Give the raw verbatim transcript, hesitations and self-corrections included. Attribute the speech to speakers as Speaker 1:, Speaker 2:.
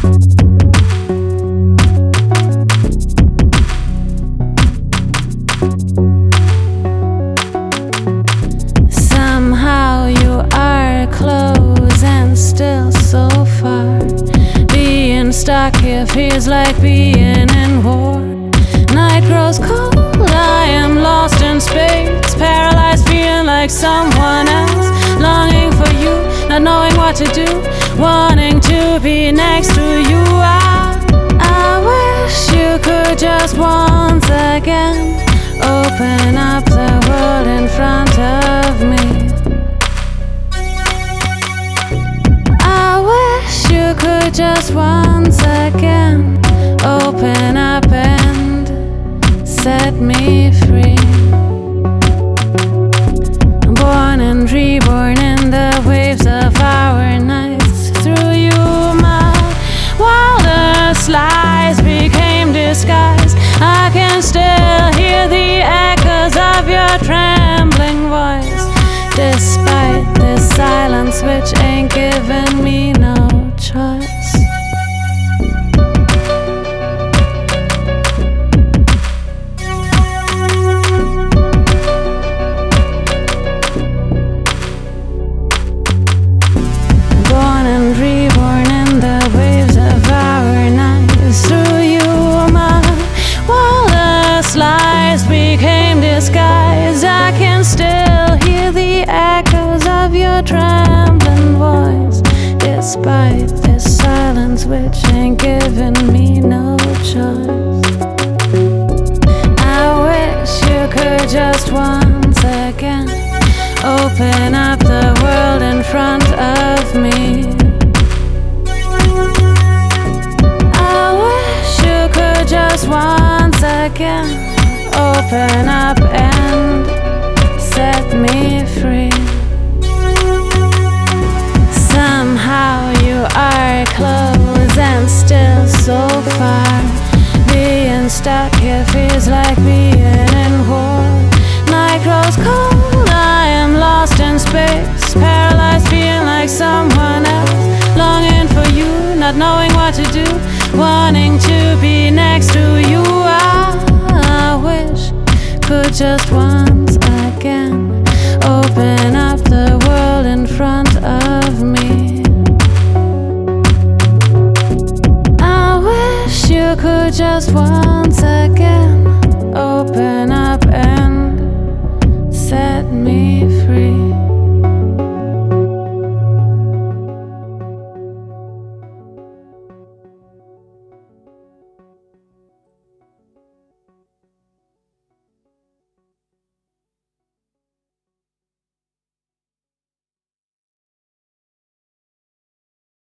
Speaker 1: Somehow you are close and still so far. Being stuck here feels like being in war. Night grows cold, I am lost in space, paralyzed, feeling like someone else. Longing for you, not knowing what to do, wanting to be next to you. I, I wish you could just once again open up the world in front of me. I wish you could just once again open up and set me free. Born and reborn in the waves of our nights. Through you my wildest lies became disguised. I can still hear the echoes of your trembling voice, despite this silence which ain't giving me no choice. Born and reborn in the waves of our nights. Through you my wildest lies became disguised. I can still hear the echoes of your trembling voice, despite this silence which ain't giving me no choice. I wish you could just once again open up the world in front of me. I wish you could just once again open up and set me free. Somehow you are close and still so far. Being stuck here feels like being in war. Night grows cold, I am lost in space, paralyzed, feeling like someone else. Longing for you, not knowing what to do, wanting to be next to you. I, I wish could just once again open up the world in front of me. I wish you could just once